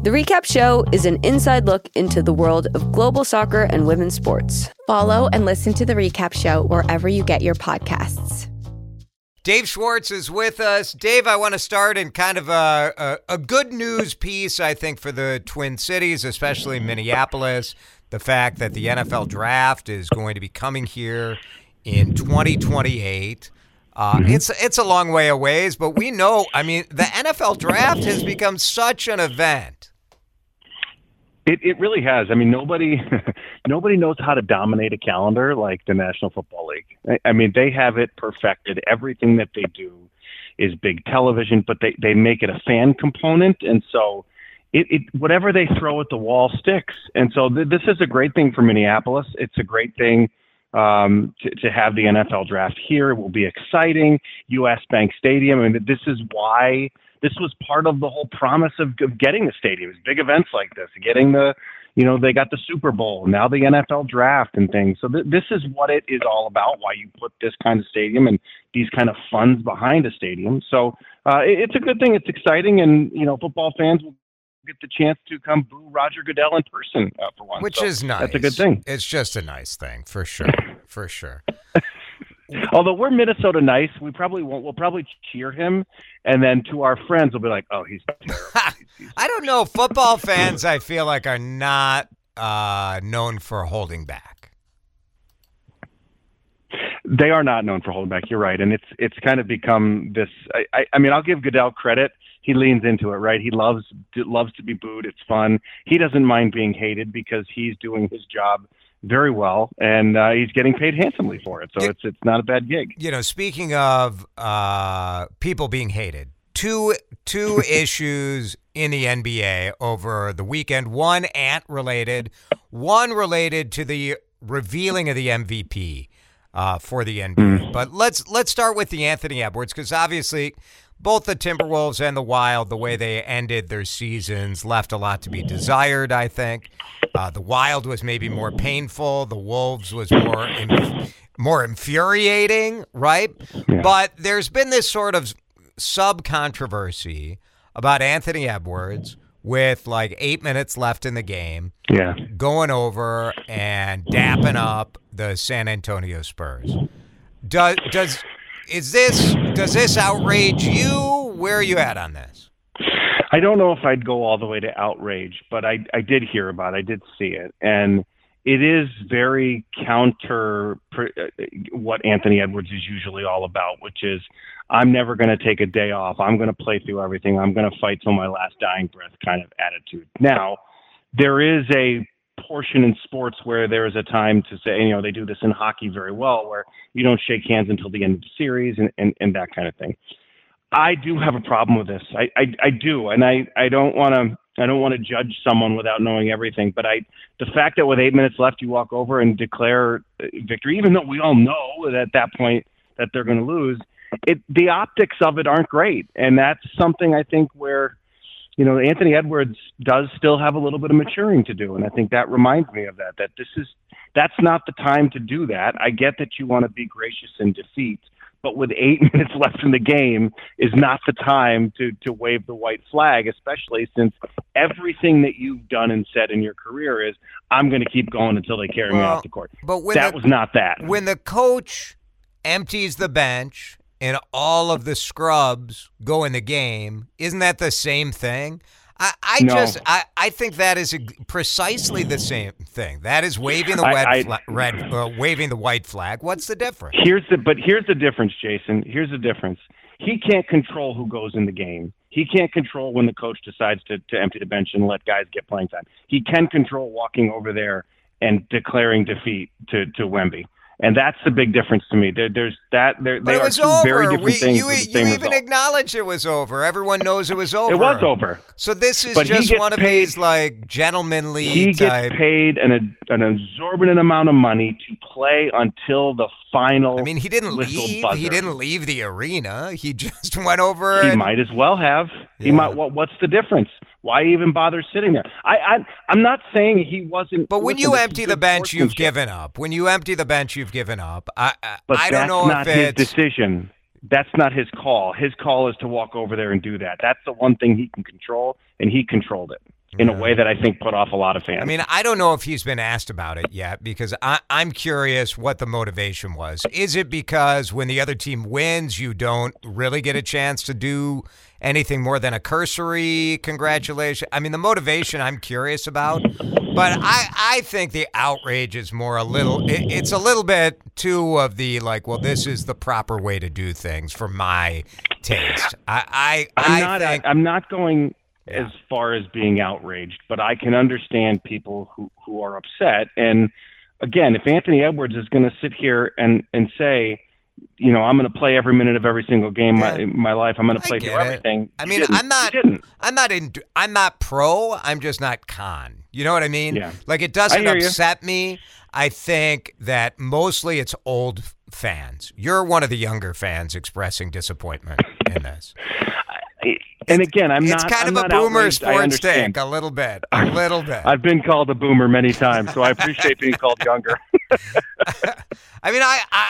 The Recap Show is an inside look into the world of global soccer and women's sports. Follow and listen to The Recap Show wherever you get your podcasts. Dave Schwartz is with us. Dave, I want to start in kind of a good news piece, I think, for the Twin Cities, especially Minneapolis. The fact that the NFL draft is going to be coming here in 2028. It's a long way away, but we know, I mean, the NFL draft has become such an event. It really has. I mean, nobody knows how to dominate a calendar like the National Football League. I mean, they have it perfected. Everything that they do is big television, but they make it a fan component, and so it whatever they throw at the wall sticks. And so this is a great thing for Minneapolis. It's a great thing to have the NFL draft here. It will be exciting. U.S. Bank Stadium. I mean, this is why. This was part of the whole promise of getting the stadiums, big events like this, getting they got the Super Bowl, now the NFL draft and things. So this is what it is all about, why you put this kind of stadium and these kind of funds behind a stadium. So it's a good thing. It's exciting. And, football fans will get the chance to come boo Roger Goodell in person for once. Which is nice. That's a good thing. It's just a nice thing, for sure. For sure. Although we're Minnesota nice, we'll probably cheer him, and then to our friends, we'll be like, "Oh, he's terrible." I don't know. Football fans, I feel like, are not known for holding back. They are not known for holding back. You're right, and it's kind of become this. I mean, I'll give Goodell credit. He leans into it, right? He loves to be booed. It's fun. He doesn't mind being hated because he's doing his job very well, and he's getting paid handsomely for it. So it's not a bad gig. Speaking of people being hated, two issues in the NBA over the weekend. One Ant-related, one related to the revealing of the MVP for the NBA. But let's start with the Anthony Edwards, because obviously both the Timberwolves and the Wild, the way they ended their seasons, left a lot to be desired, I think. The Wild was maybe more painful. The Wolves was more infuriating, right? Yeah. But there's been this sort of sub-controversy about Anthony Edwards with like 8 minutes left in the game, going over and dapping up the San Antonio Spurs. Does this outrage you? Where are you at on this? I don't know if I'd go all the way to outrage, but I did hear about it. I did see it. And it is very counter what Anthony Edwards is usually all about, which is, I'm never going to take a day off. I'm going to play through everything. I'm going to fight till my last dying breath kind of attitude. Now, there is a portion in sports where there is a time to say, they do this in hockey very well, where you don't shake hands until the end of the series and that kind of thing. I do have a problem with this. I do, and I don't want to judge someone without knowing everything. But the fact that with 8 minutes left you walk over and declare victory, even though we all know that at that point that they're going to lose, the optics of it aren't great, and that's something I think where Anthony Edwards does still have a little bit of maturing to do, and I think that reminds me of that. That's not the time to do that. I get that you want to be gracious in defeat, but with 8 minutes left in the game is not the time to wave the white flag, especially since everything that you've done and said in your career is, I'm going to keep going until they carry me off the court. But that was not that. When the coach empties the bench and all of the scrubs go in the game, isn't that the same thing? I think that is precisely the same thing. That is waving the waving the white flag. What's the difference? Here's the difference, Jason. Here's the difference. He can't control who goes in the game. He can't control when the coach decides to empty the bench and let guys get playing time. He can control walking over there and declaring defeat to Wemby. And that's the big difference to me. There's that. They are two very different things. You even acknowledged it was over. Everyone knows it was over. It was over. So this is just one of these like gentlemanly. He gets paid an exorbitant amount of money to play until the final. I mean, he didn't leave. Buzzer. He didn't leave the arena. He just went over. He might as well have. Yeah. He might. What's the difference? Why even bother sitting there? I'm not saying he wasn't. But when you empty the bench, you've given up. When you empty the bench, you've given up. I don't know if it's his decision. That's not his call. His call is to walk over there and do that. That's the one thing he can control, and he controlled it. in a way that I think put off a lot of fans. I mean, I don't know if he's been asked about it yet because I'm curious what the motivation was. Is it because when the other team wins, you don't really get a chance to do anything more than a cursory congratulation? I mean, the motivation I'm curious about, but I think the outrage is more it's a little bit too of the like, well, this is the proper way to do things for my taste. I'm not going as far as being outraged, but I can understand people who are upset. And again, if Anthony Edwards is going to sit here and say, you know, I'm going to play every minute of every single game my life, I'm going to play through everything. I mean, I'm not pro. I'm just not con. You know what I mean? Yeah. Like, it doesn't upset me. I think that mostly it's old fans. You're one of the younger fans expressing disappointment in this. And again, it's kind of a boomer sports take, a little bit. I've been called a boomer many times, so I appreciate being called younger. I mean,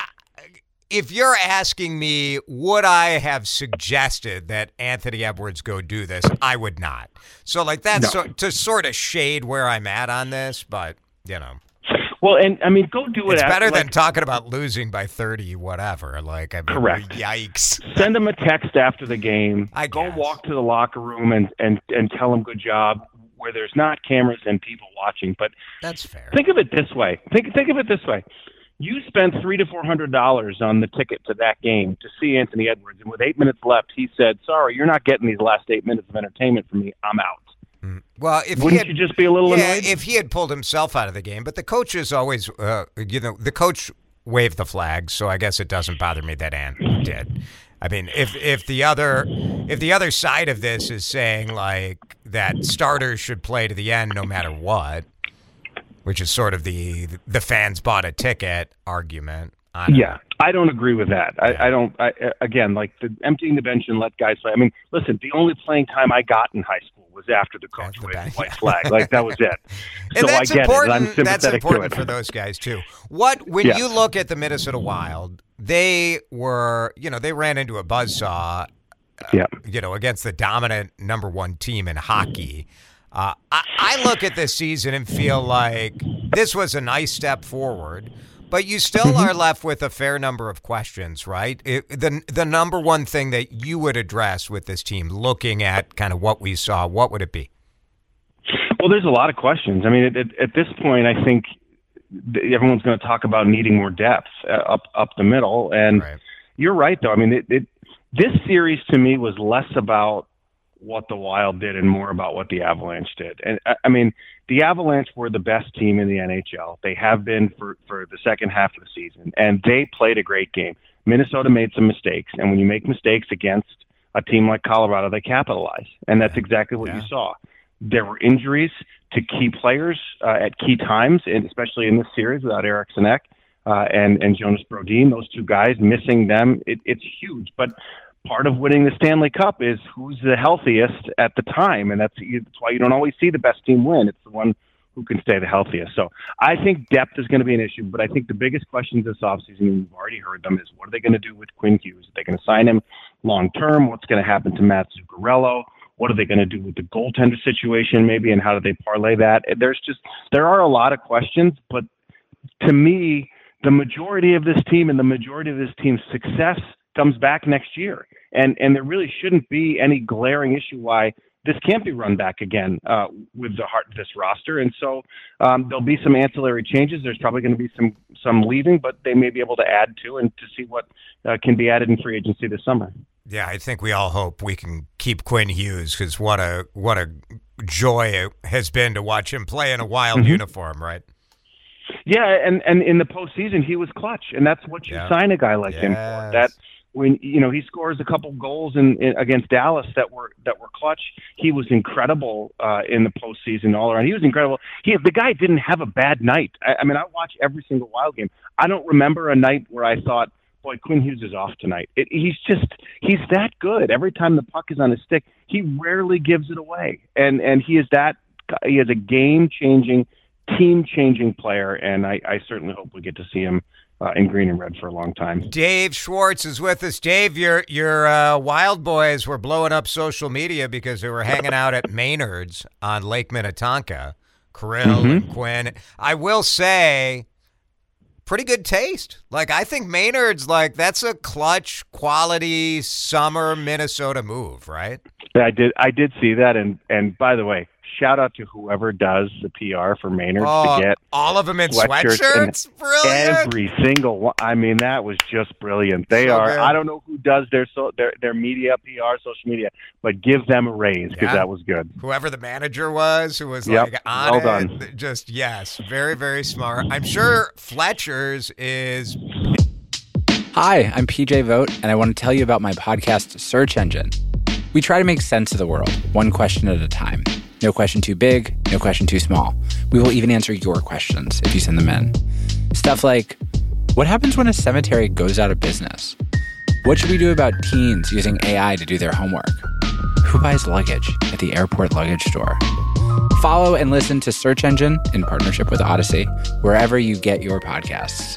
if you're asking me, would I have suggested that Anthony Edwards go do this? I would not. So, like, that's to sort of shade where I'm at on this, but, you know. Well, and I mean, go do it. It's better than talking about losing by 30, whatever. Like, I mean, correct. Yikes. Send them a text after the game. Go walk to the locker room and tell them good job where there's not cameras and people watching. But that's fair. Think of it this way. Think of it this way. You spent $300 to $400 on the ticket to that game to see Anthony Edwards, and with 8 minutes left, he said, "Sorry, you're not getting these last 8 minutes of entertainment from me. I'm out." Well, wouldn't you just be a little annoyed? If he had pulled himself out of the game, but the coach is always, the coach waved the flag, so I guess it doesn't bother me that Ant did. I mean, if the other side of this is saying like that starters should play to the end no matter what, which is sort of the fans bought a ticket argument. I don't agree with that. Again, like emptying the bench and let guys play. I mean, listen, the only playing time I got in high school was after the coach waved the white flag. Like, that was it. And so that's I get important. it. I'm sympathetic that's important to it. for those guys too. When you look at the Minnesota Wild, they were, they ran into a buzzsaw, against the dominant number one team in hockey. I look at this season and feel like this was a nice step forward, but you still are left with a fair number of questions, right? The number one thing that you would address with this team, looking at kind of what we saw, what would it be? Well, there's a lot of questions. I mean, at this point, I think everyone's going to talk about needing more depth up the middle. And You're right, though. I mean, this series to me was less about what the Wild did and more about what the Avalanche did. And I mean, the Avalanche were the best team in the NHL. They have been for the second half of the season, and they played a great game. Minnesota made some mistakes, and when you make mistakes against a team like Colorado, they capitalize, and that's exactly what you saw. There were injuries to key players at key times, and especially in this series without Eric Sinek and Jonas Brodin, those two guys, missing them, it's huge. But part of winning the Stanley Cup is who's the healthiest at the time, and that's why you don't always see the best team win. It's the one who can stay the healthiest. So I think depth is going to be an issue, but I think the biggest questions this offseason, and we've already heard them, is what are they going to do with Quinn Hughes? Are they going to sign him long-term? What's going to happen to Matt Zuccarello? What are they going to do with the goaltender situation maybe, and how do they parlay that? There are a lot of questions, but to me, the majority of this team and the majority of this team's success comes back next year. And there really shouldn't be any glaring issue why this can't be run back again with the heart of this roster. And so there'll be some ancillary changes. There's probably going to be some leaving, but they may be able to add to and to see what can be added in free agency this summer. Yeah, I think we all hope we can keep Quinn Hughes, because what a joy it has been to watch him play in a Wild uniform, right? Yeah, and in the postseason he was clutch, and that's what you sign a guy like him for. That when he scores a couple goals in against Dallas that were clutch, he was incredible in the postseason all around. He was incredible. The guy didn't have a bad night. I mean, I watch every single Wild game. I don't remember a night where I thought, boy, Quinn Hughes is off tonight. He's that good. Every time the puck is on his stick, he rarely gives it away, and he is a game-changing, team-changing player, and I certainly hope we get to see him in green and red for a long time. Dave Schwartz is with us. Dave, your Wild Boys were blowing up social media because they were hanging out at Maynard's on Lake Minnetonka. Kirill and Quinn. I will say, pretty good taste. Like, I think Maynard's, like, that's a clutch, quality summer Minnesota move, right? Yeah, I did see that, and by the way, shout out to whoever does the PR for Maynard's to get all of them in sweatshirts. Brilliant. Every single one. I mean, that was just brilliant. They are. Good. I don't know who does their media PR, social media, but give them a raise because that was good. Whoever the manager was, who was like on well it, done. Just very, very smart. I'm sure Fletcher's is. Hi, I'm PJ Vogt, and I want to tell you about my podcast, Search Engine. We try to make sense of the world, one question at a time. No question too big, no question too small. We will even answer your questions if you send them in. Stuff like, what happens when a cemetery goes out of business? What should we do about teens using AI to do their homework? Who buys luggage at the airport luggage store? Follow and listen to Search Engine in partnership with Odyssey, wherever you get your podcasts.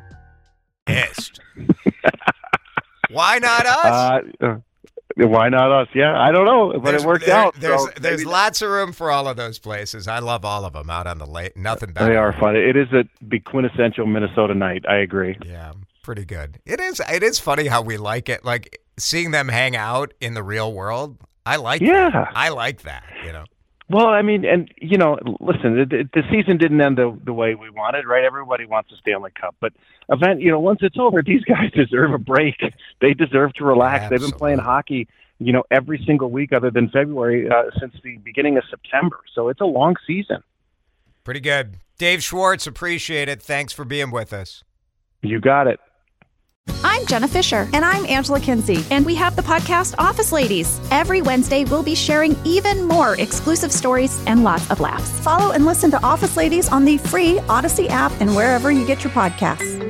Why not us? Why not us? Yeah, I don't know, but it worked out. There's lots of room for all of those places. I love all of them out on the lake. Nothing better. They are fun. It is a quintessential Minnesota night. I agree. Yeah, pretty good. It is funny how we like it. Like seeing them hang out in the real world. I like that. I like that, you know. Well, I mean, and, you know, listen, the season didn't end the way we wanted, right? Everybody wants a Stanley Cup. But, once it's over, these guys deserve a break. They deserve to relax. Absolutely. They've been playing hockey, every single week other than February since the beginning of September. So it's a long season. Pretty good. Dave Schwartz, appreciate it. Thanks for being with us. You got it. I'm Jenna Fisher. And I'm Angela Kinsey. And we have the podcast Office Ladies. Every Wednesday, we'll be sharing even more exclusive stories and lots of laughs. Follow and listen to Office Ladies on the free Odyssey app and wherever you get your podcasts.